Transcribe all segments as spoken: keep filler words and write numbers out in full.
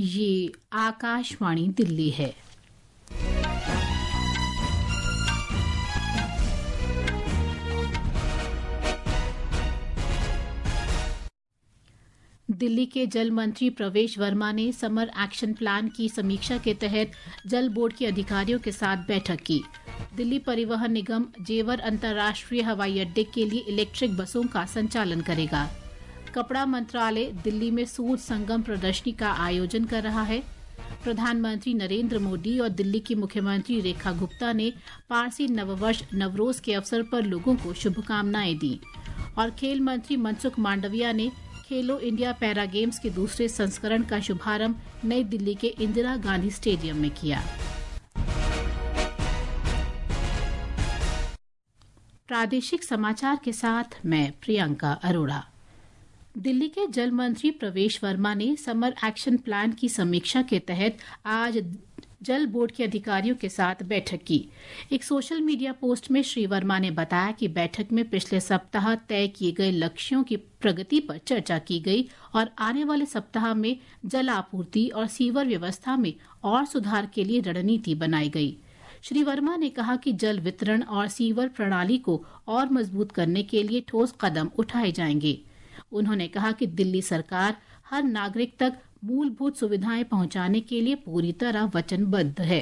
ये आकाशवाणी दिल्ली है। दिल्ली के जल मंत्री प्रवेश वर्मा ने समर एक्शन प्लान की समीक्षा के तहत जल बोर्ड के अधिकारियों के साथ बैठक की। दिल्ली परिवहन निगम जेवर अंतर्राष्ट्रीय हवाई अड्डे के लिए इलेक्ट्रिक बसों का संचालन करेगा। कपड़ा मंत्रालय दिल्ली में सूत संगम प्रदर्शनी का आयोजन कर रहा है। प्रधानमंत्री नरेंद्र मोदी और दिल्ली की मुख्यमंत्री रेखा गुप्ता ने पारसी नववर्ष नवरोज के अवसर पर लोगों को शुभकामनाएं दी। और खेल मंत्री मनसुख मांडविया ने खेलो इंडिया पैरा गेम्स के दूसरे संस्करण का शुभारंभ नई दिल्ली के इंदिरा गांधी स्टेडियम में किया। प्रादेशिक समाचार के साथ मैं प्रियंका अरोड़ा। दिल्ली के जल मंत्री प्रवेश वर्मा ने समर एक्शन प्लान की समीक्षा के तहत आज जल बोर्ड के अधिकारियों के साथ बैठक की। एक सोशल मीडिया पोस्ट में श्री वर्मा ने बताया कि बैठक में पिछले सप्ताह तय किए गए लक्ष्यों की प्रगति पर चर्चा की गई और आने वाले सप्ताह में जल आपूर्ति और सीवर व्यवस्था में और सुधार के लिए रणनीति बनाई गई। श्री वर्मा ने कहा कि जल वितरण और सीवर प्रणाली को और मजबूत करने के लिए ठोस कदम उठाए जाएंगे। उन्होंने कहा कि दिल्ली सरकार हर नागरिक तक मूलभूत सुविधाएं पहुंचाने के लिए पूरी तरह वचनबद्ध है।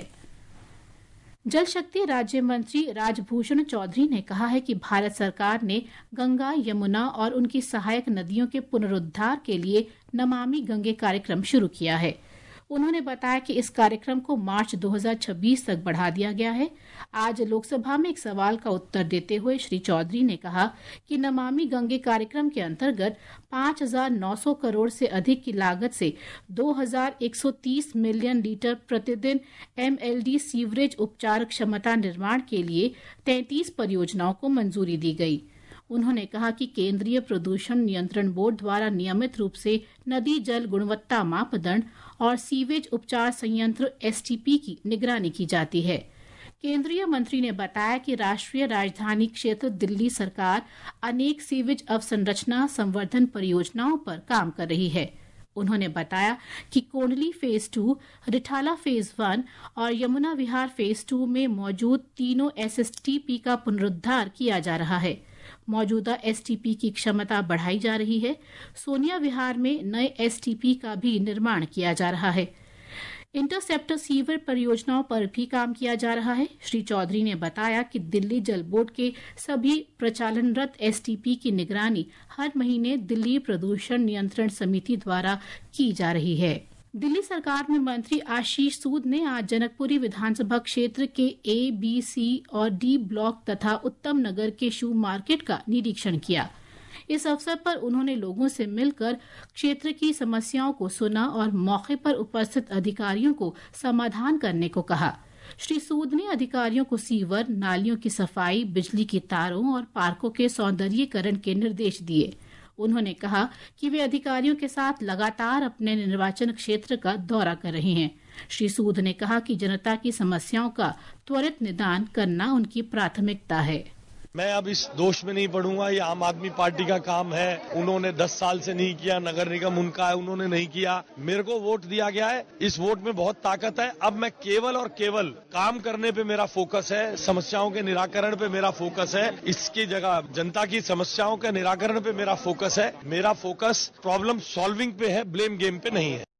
जल शक्ति राज्य मंत्री राजभूषण चौधरी ने कहा है कि भारत सरकार ने गंगा, यमुना और उनकी सहायक नदियों के पुनरुद्धार के लिए नमामि गंगे कार्यक्रम शुरू किया है। उन्होंने बताया कि इस कार्यक्रम को मार्च दो हज़ार छब्बीस तक बढ़ा दिया गया है। आज लोकसभा में एक सवाल का उत्तर देते हुए श्री चौधरी ने कहा कि नमामि गंगे कार्यक्रम के अंतर्गत पाँच हज़ार नौ सौ करोड़ से अधिक की लागत से दो हज़ार एक सौ तीस मिलियन लीटर प्रतिदिन एमएलडी सीवरेज उपचार क्षमता निर्माण के लिए तैंतीस परियोजनाओं को मंजूरी दी गई। उन्होंने कहा कि केंद्रीय प्रदूषण नियंत्रण बोर्ड द्वारा नियमित रूप से नदी जल गुणवत्ता मापदंड और सीवेज उपचार संयंत्र एसटीपी की निगरानी की जाती है। केंद्रीय मंत्री ने बताया कि राष्ट्रीय राजधानी क्षेत्र दिल्ली सरकार अनेक सीवेज अवसंरचना संवर्धन परियोजनाओं पर काम कर रही है। उन्होंने बताया कि Kondli phase two, Rithala phase one और यमुना विहार फेज टू में मौजूद तीनों एसएसटीपी का पुनरुद्धार किया जा रहा है। मौजूदा एसटीपी की क्षमता बढ़ाई जा रही है। सोनिया विहार में नए एसटीपी का भी निर्माण किया जा रहा है। इंटरसेप्टर सीवर परियोजनाओं पर भी काम किया जा रहा है। श्री चौधरी ने बताया कि दिल्ली जल बोर्ड के सभी प्रचालनरत एसटीपी की निगरानी हर महीने दिल्ली प्रदूषण नियंत्रण समिति द्वारा की जा रही है। दिल्ली सरकार में मंत्री आशीष सूद ने आज जनकपुरी विधानसभा क्षेत्र के ए, बी, सी और डी ब्लॉक तथा उत्तम नगर के शू मार्केट का निरीक्षण किया। इस अवसर पर उन्होंने लोगों से मिलकर क्षेत्र की समस्याओं को सुना और मौके पर उपस्थित अधिकारियों को समाधान करने को कहा। श्री सूद ने अधिकारियों को सीवर, नालियों की सफाई, बिजली की तारों और पार्कों के सौंदर्यीकरण के निर्देश दिए। उन्होंने कहा कि वे अधिकारियों के साथ लगातार अपने निर्वाचन क्षेत्र का दौरा कर रहे हैं। श्री सूद ने कहा कि जनता की समस्याओं का त्वरित निदान करना उनकी प्राथमिकता है। मैं अब इस दोष में नहीं पड़ूंगा। ये आम आदमी पार्टी का काम है। उन्होंने दस साल से नहीं किया, नगर निगम उनका है, उन्होंने नहीं किया। मेरे को वोट दिया गया है। इस वोट में बहुत ताकत है। अब मैं केवल और केवल काम करने पे मेरा फोकस है, समस्याओं के निराकरण पे मेरा फोकस है। इसकी जगह जनता की समस्याओं के निराकरण पे मेरा फोकस है। मेरा फोकस प्रॉब्लम सॉल्विंग पे है, ब्लेम गेम पे नहीं है।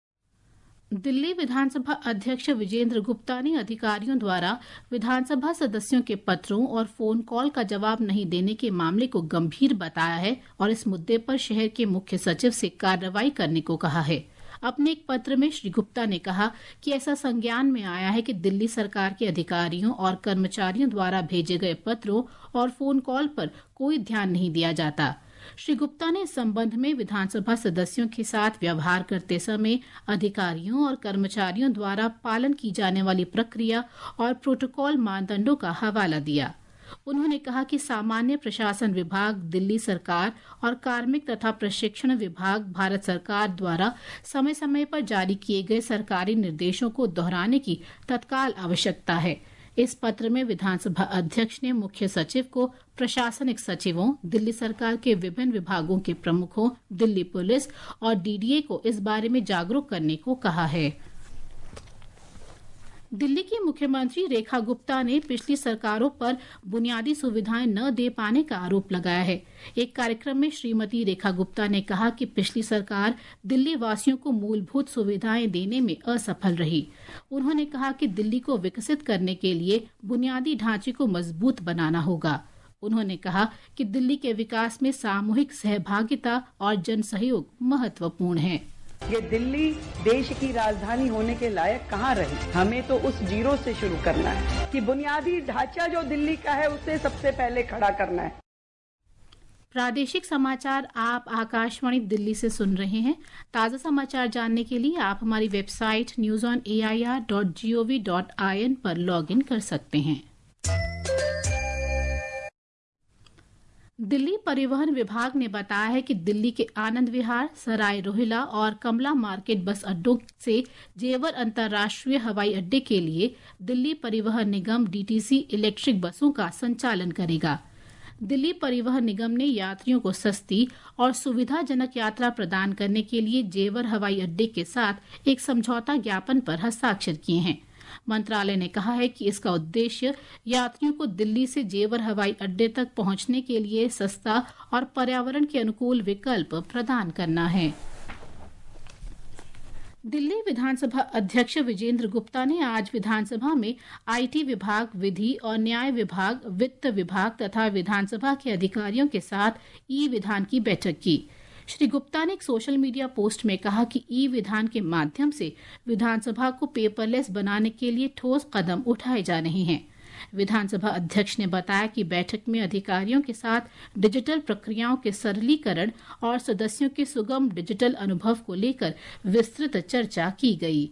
दिल्ली विधानसभा अध्यक्ष विजेंद्र गुप्ता ने अधिकारियों द्वारा विधानसभा सदस्यों के पत्रों और फोन कॉल का जवाब नहीं देने के मामले को गंभीर बताया है और इस मुद्दे पर शहर के मुख्य सचिव से कार्रवाई करने को कहा है। अपने एक पत्र में श्री गुप्ता ने कहा कि ऐसा संज्ञान में आया है कि दिल्ली सरकार के अधिकारियों और कर्मचारियों द्वारा भेजे गए पत्रों और फोन कॉल पर कोई ध्यान नहीं दिया जाता। श्री गुप्ता ने इस संबंध में विधानसभा सदस्यों के साथ व्यवहार करते समय अधिकारियों और कर्मचारियों द्वारा पालन की जाने वाली प्रक्रिया और प्रोटोकॉल मानदंडों का हवाला दिया। उन्होंने कहा कि सामान्य प्रशासन विभाग, दिल्ली सरकार और कार्मिक तथा प्रशिक्षण विभाग भारत सरकार द्वारा समय समय पर जारी किए गए सरकारी निर्देशों को दोहराने की तत्काल आवश्यकता है। इस पत्र में विधानसभा अध्यक्ष ने मुख्य सचिव को प्रशासनिक सचिवों, दिल्ली सरकार के विभिन्न विभागों के प्रमुखों, दिल्ली पुलिस और डीडीए को इस बारे में जागरूक करने को कहा है। दिल्ली की मुख्यमंत्री रेखा गुप्ता ने पिछली सरकारों पर बुनियादी सुविधाएं न दे पाने का आरोप लगाया है। एक कार्यक्रम में श्रीमती रेखा गुप्ता ने कहा कि पिछली सरकार दिल्ली वासियों को मूलभूत सुविधाएं देने में असफल रही। उन्होंने कहा कि दिल्ली को विकसित करने के लिए बुनियादी ढांचे को मजबूत बनाना होगा। उन्होंने कहा कि दिल्ली के विकास में सामूहिक सहभागिता और जन सहयोग महत्वपूर्ण है। ये दिल्ली देश की राजधानी होने के लायक कहाँ रही? हमें तो उस जीरो से शुरू करना है कि बुनियादी ढांचा जो दिल्ली का है उसे सबसे पहले खड़ा करना है। प्रादेशिक समाचार आप आकाशवाणी दिल्ली से सुन रहे हैं। ताज़ा समाचार जानने के लिए आप हमारी website news on A I R dot G O V dot I N पर लॉग इन कर सकते हैं। दिल्ली परिवहन विभाग ने बताया है कि दिल्ली के आनंद विहार, सराय रोहिला और कमला मार्केट बस अड्डों से जेवर अंतर्राष्ट्रीय हवाई अड्डे के लिए दिल्ली परिवहन निगम डी टी सी इलेक्ट्रिक बसों का संचालन करेगा। दिल्ली परिवहन निगम ने यात्रियों को सस्ती और सुविधाजनक यात्रा प्रदान करने के लिए जेवर हवाई अड्डे के साथ एक समझौता ज्ञापन पर हस्ताक्षर किए हैं। मंत्रालय ने कहा है कि इसका उद्देश्य यात्रियों को दिल्ली से जेवर हवाई अड्डे तक पहुंचने के लिए सस्ता और पर्यावरण के अनुकूल विकल्प प्रदान करना है। दिल्ली विधानसभा अध्यक्ष विजेंद्र गुप्ता ने आज विधानसभा में आईटी विभाग, विधि और न्याय विभाग, वित्त विभाग तथा विधानसभा के अधिकारियों के साथ ई विधान की बैठक की। श्री गुप्ता ने एक सोशल मीडिया पोस्ट में कहा कि ई विधान के माध्यम से विधानसभा को पेपरलेस बनाने के लिए ठोस कदम उठाए जा रहे हैं। विधानसभा अध्यक्ष ने बताया कि बैठक में अधिकारियों के साथ डिजिटल प्रक्रियाओं के सरलीकरण और सदस्यों के सुगम डिजिटल अनुभव को लेकर विस्तृत चर्चा की गई।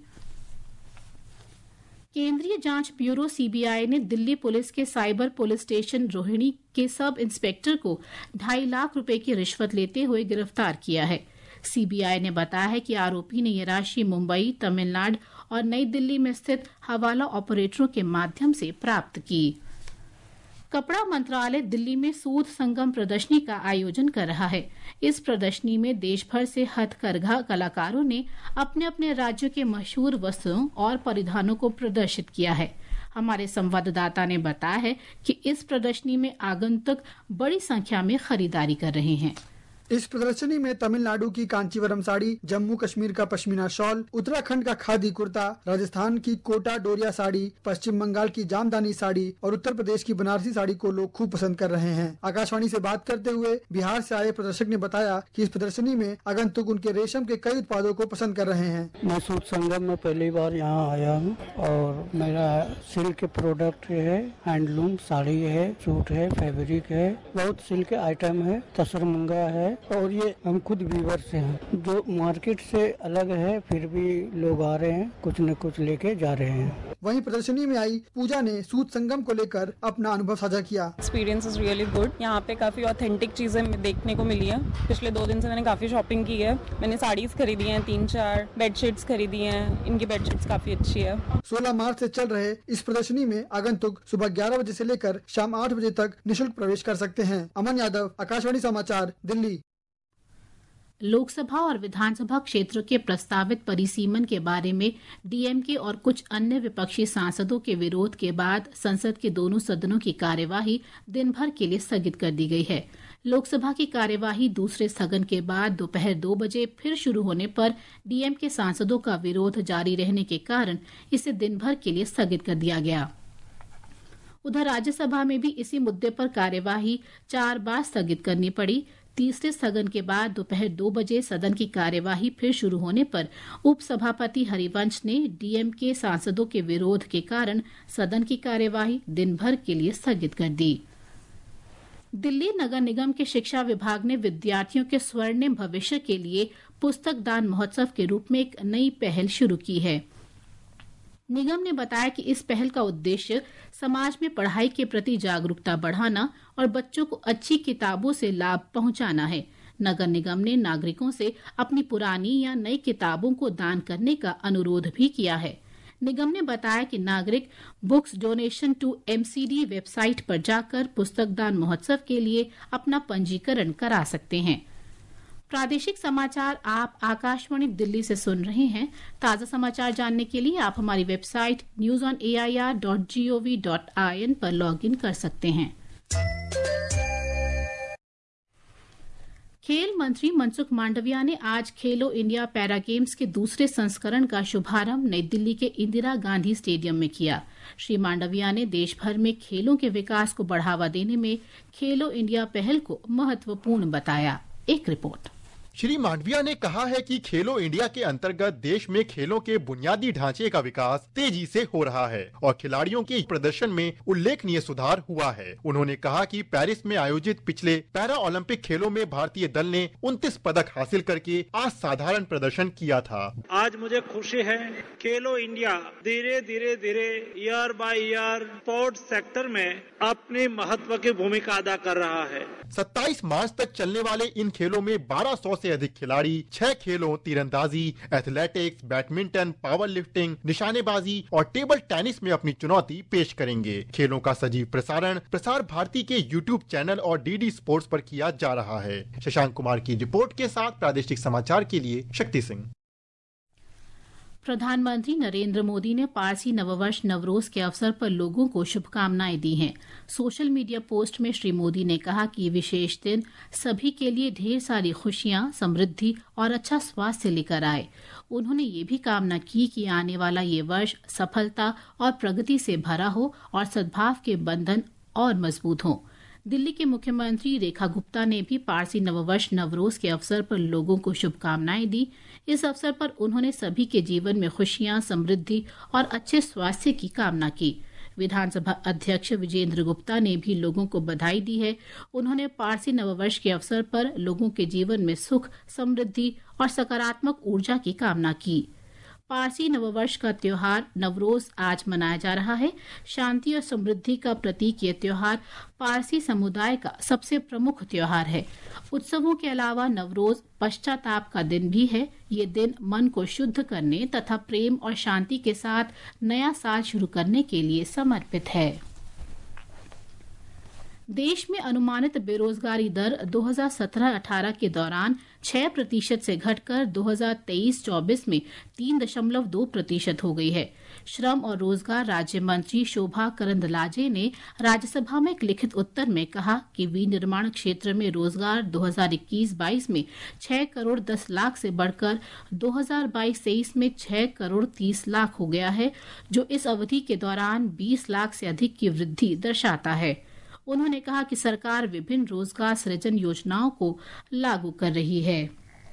केंद्रीय जांच ब्यूरो सी बी आई ने दिल्ली पुलिस के साइबर पुलिस स्टेशन रोहिणी के सब इंस्पेक्टर को ढाई लाख रुपए की रिश्वत लेते हुए गिरफ्तार किया है। सी बी आई ने बताया है कि आरोपी ने ये राशि मुंबई, तमिलनाडु और नई दिल्ली में स्थित हवाला ऑपरेटरों के माध्यम से प्राप्त की। कपड़ा मंत्रालय दिल्ली में सूत संगम प्रदर्शनी का आयोजन कर रहा है। इस प्रदर्शनी में देश भर से हथकरघा कलाकारों ने अपने अपने राज्यों के मशहूर वस्त्रों और परिधानों को प्रदर्शित किया है। हमारे संवाददाता ने बताया है कि इस प्रदर्शनी में आगंतुक बड़ी संख्या में खरीदारी कर रहे हैं। इस प्रदर्शनी में तमिलनाडु की कांचीवरम साड़ी, जम्मू कश्मीर का पश्मीना शॉल, उत्तराखंड का खादी कुर्ता, राजस्थान की कोटा डोरिया साड़ी, पश्चिम बंगाल की जामदानी साड़ी और उत्तर प्रदेश की बनारसी साड़ी को लोग खूब पसंद कर रहे हैं। आकाशवाणी से बात करते हुए बिहार से आए प्रदर्शक ने बताया कि इस प्रदर्शनी में आगंतुक उनके रेशम के कई उत्पादों को पसंद कर रहे हैं। मैं सूत संगम में पहली बार यहाँ आया हूँ और मेरा सिल्क के प्रोडक्ट है, हैंडलूम साड़ी है, सूट है, फैब्रिक है, बहुत सिल्क के आइटम है, तसरमुंगा है और ये हम खुद वीवर से हैं। जो मार्केट से अलग है फिर भी लोग आ रहे हैं, कुछ न कुछ लेके जा रहे हैं। वहीं प्रदर्शनी में आई पूजा ने सूत संगम को लेकर अपना अनुभव साझा किया। Experience is really good. यहाँ पे काफी ऑथेंटिक चीजें देखने को मिली है। पिछले दो दिन से मैंने काफी शॉपिंग की है। मैंने साड़ीज खरीदी हैं, तीन चार बेडशीट्स खरीदी हैं। इनकी बेडशीट्स काफी अच्छी है। सोलह मार्च से चल रहे इस प्रदर्शनी में आगंतुक सुबह ग्यारह बजे से लेकर शाम आठ बजे तक निःशुल्क प्रवेश कर सकते हैं। अमन यादव, आकाशवाणी समाचार, दिल्ली। लोकसभा और विधानसभा क्षेत्रों के प्रस्तावित परिसीमन के बारे में डीएमके और कुछ अन्य विपक्षी सांसदों के विरोध के बाद संसद के दोनों सदनों की कार्यवाही दिन भर के लिए स्थगित कर दी गई है। लोकसभा की कार्यवाही दूसरे स्थगन के बाद दोपहर दो बजे फिर शुरू होने पर डीएमके सांसदों का विरोध जारी रहने के कारण इसे दिन भर के लिए स्थगित कर दिया गया। उधर राज्यसभा में भी इसी मुद्दे पर कार्यवाही चार बार स्थगित करनी पड़ी। तीसरे स्थगन के बाद दोपहर दो बजे सदन की कार्यवाही फिर शुरू होने पर उपसभापति हरिवंश ने डीएमके सांसदों के विरोध के कारण सदन की कार्यवाही दिन भर के लिए स्थगित कर दी। दिल्ली नगर निगम के शिक्षा विभाग ने विद्यार्थियों के स्वर्णिम भविष्य के लिए पुस्तक दान महोत्सव के रूप में एक नई पहल शुरू की है। निगम ने बताया कि इस पहल का उद्देश्य समाज में पढ़ाई के प्रति जागरूकता बढ़ाना और बच्चों को अच्छी किताबों से लाभ पहुंचाना है। नगर निगम ने नागरिकों से अपनी पुरानी या नई किताबों को दान करने का अनुरोध भी किया है। निगम ने बताया कि नागरिक books donation to MCD website पर जाकर पुस्तक दान महोत्सव के लिए अपना पंजीकरण करा सकते हैं। प्रादेशिक समाचार आप आकाशवाणी दिल्ली से सुन रहे हैं। ताज़ा समाचार जानने के लिए आप हमारी website news on A I R dot G O V dot I N पर लॉग इन कर सकते हैं। खेल मंत्री मनसुख मांडविया ने आज खेलो इंडिया पैरा गेम्स के दूसरे संस्करण का शुभारंभ नई दिल्ली के इंदिरा गांधी स्टेडियम में किया। श्री मांडविया ने देश भर में खेलों के विकास को बढ़ावा देने में खेलो इंडिया पहल को महत्वपूर्ण बताया। एक रिपोर्ट। श्री मांडविया ने कहा है कि खेलो इंडिया के अंतर्गत देश में खेलों के बुनियादी ढांचे का विकास तेजी से हो रहा है और खिलाड़ियों के प्रदर्शन में उल्लेखनीय सुधार हुआ है। उन्होंने कहा कि पेरिस में आयोजित पिछले पैरा ओलंपिक खेलों में भारतीय दल ने उनतीस पदक हासिल करके असाधारण प्रदर्शन किया था। आज मुझे खुशी है, खेलो इंडिया धीरे धीरे धीरे year by year sports sector में अपनी महत्व की भूमिका अदा कर रहा है। सत्ताईस मार्च तक चलने वाले इन खेलों में बारह सौ से अधिक खिलाड़ी छह खेलों तीरंदाजी, एथलेटिक्स, बैडमिंटन, पावर लिफ्टिंग, निशानेबाजी और टेबल टेनिस में अपनी चुनौती पेश करेंगे। खेलों का सजीव प्रसारण प्रसार भारती के यूट्यूब चैनल और डीडी स्पोर्ट्स पर किया जा रहा है। शशांक कुमार की रिपोर्ट के साथ प्रादेशिक समाचार के लिए शक्ति सिंह। प्रधानमंत्री नरेंद्र मोदी ने पारसी नववर्ष नवरोज के अवसर पर लोगों को शुभकामनाएं दी हैं। सोशल मीडिया पोस्ट में श्री मोदी ने कहा कि ये विशेष दिन सभी के लिए ढेर सारी खुशियां, समृद्धि और अच्छा स्वास्थ्य लेकर आए। उन्होंने ये भी कामना की कि आने वाला ये वर्ष सफलता और प्रगति से भरा हो और सद्भाव के बंधन और मजबूत हों। दिल्ली के मुख्यमंत्री रेखा गुप्ता ने भी पारसी नववर्ष नवरोज के अवसर पर लोगों को शुभकामनाएं दी। इस अवसर पर उन्होंने सभी के जीवन में खुशियां, समृद्धि और अच्छे स्वास्थ्य की कामना की। विधानसभा अध्यक्ष विजेंद्र गुप्ता ने भी लोगों को बधाई दी है। उन्होंने पारसी नववर्ष के अवसर पर लोगों के जीवन में सुख, समृद्धि और सकारात्मक ऊर्जा की कामना की। पारसी नववर्ष का त्योहार नवरोज आज मनाया जा रहा है। शांति और समृद्धि का प्रतीक ये त्योहार पारसी समुदाय का सबसे प्रमुख त्योहार है। उत्सवों के अलावा नवरोज पश्चाताप का दिन भी है। ये दिन मन को शुद्ध करने तथा प्रेम और शांति के साथ नया साल शुरू करने के लिए समर्पित है। देश में अनुमानित बेरोजगारी दर दो हज़ार सत्रह अठारह के दौरान छह प्रतिशत से घटकर दो हज़ार तेईस चौबीस में तीन दशमलव दो प्रतिशत हो गई है। श्रम और रोजगार राज्य मंत्री शोभा करंदलाजे ने राज्यसभा में एक लिखित उत्तर में कहा कि विनिर्माण क्षेत्र में रोजगार दो हज़ार इक्कीस बाईस में छह करोड़ दस लाख से बढ़कर दो हज़ार बाईस तेईस में छह करोड़ तीस लाख हो गया है, जो इस अवधि के दौरान बीस लाख से अधिक की वृद्धि दर्शाता है। उन्होंने कहा कि सरकार विभिन्न रोजगार सृजन योजनाओं को लागू कर रही है।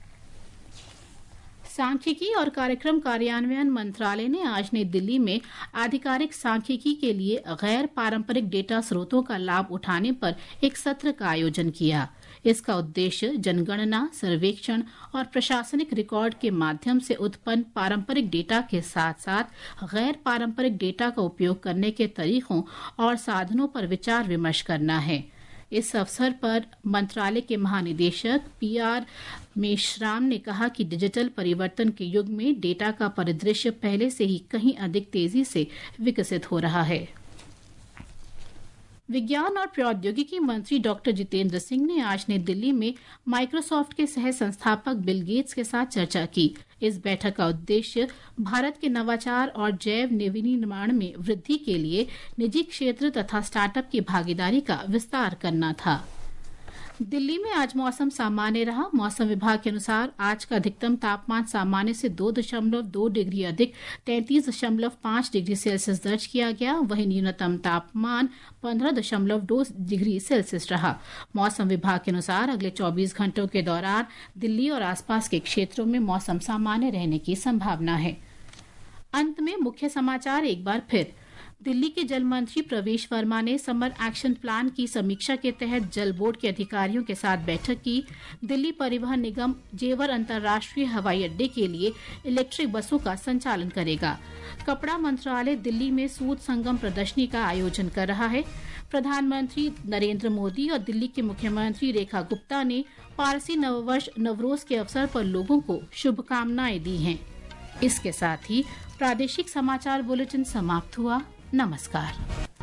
सांख्यिकी और कार्यक्रम कार्यान्वयन मंत्रालय ने आज नई दिल्ली में आधिकारिक सांख्यिकी के लिए गैर पारंपरिक डेटा स्रोतों का लाभ उठाने पर एक सत्र का आयोजन किया। इसका उद्देश्य जनगणना, सर्वेक्षण और प्रशासनिक रिकॉर्ड के माध्यम से उत्पन्न पारंपरिक डेटा के साथ साथ गैर पारंपरिक डेटा का उपयोग करने के तरीकों और साधनों पर विचार विमर्श करना है। इस अवसर पर मंत्रालय के महानिदेशक पी आर मेश्राम ने कहा कि डिजिटल परिवर्तन के युग में डेटा का परिदृश्य पहले से ही कहीं अधिक तेजी से विकसित हो रहा है। विज्ञान और प्रौद्योगिकी मंत्री डॉक्टर जितेंद्र सिंह ने आज नई दिल्ली में माइक्रोसॉफ्ट के सह संस्थापक बिल गेट्स के साथ चर्चा की। इस बैठक का उद्देश्य भारत के नवाचार और जैव विनिर्माण में वृद्धि के लिए निजी क्षेत्र तथा स्टार्टअप की भागीदारी का विस्तार करना था। दिल्ली में आज मौसम सामान्य रहा। मौसम विभाग के अनुसार आज का अधिकतम तापमान सामान्य से दो दशमलव दो डिग्री अधिक तैंतीस दशमलव पाँच डिग्री सेल्सियस दर्ज किया गया। वहीं न्यूनतम तापमान पंद्रह दशमलव दो डिग्री सेल्सियस रहा। मौसम विभाग के अनुसार अगले चौबीस घंटों के दौरान दिल्ली और आसपास के क्षेत्रों में मौसम सामान्य रहने की संभावना है। अंत में मुख्य समाचार एक बार फिर। दिल्ली के जल मंत्री प्रवेश वर्मा ने समर एक्शन प्लान की समीक्षा के तहत जल बोर्ड के अधिकारियों के साथ बैठक की। दिल्ली परिवहन निगम जेवर अंतर्राष्ट्रीय हवाई अड्डे के लिए इलेक्ट्रिक बसों का संचालन करेगा। कपड़ा मंत्रालय दिल्ली में सूत संगम प्रदर्शनी का आयोजन कर रहा है। प्रधानमंत्री नरेंद्र मोदी और दिल्ली के मुख्यमंत्री रेखा गुप्ता ने पारसी नववर्ष नवरोज के अवसर पर लोगों को शुभकामनाएं दी हैं। इसके साथ ही प्रादेशिक समाचार बुलेटिन समाप्त हुआ। नमस्कार।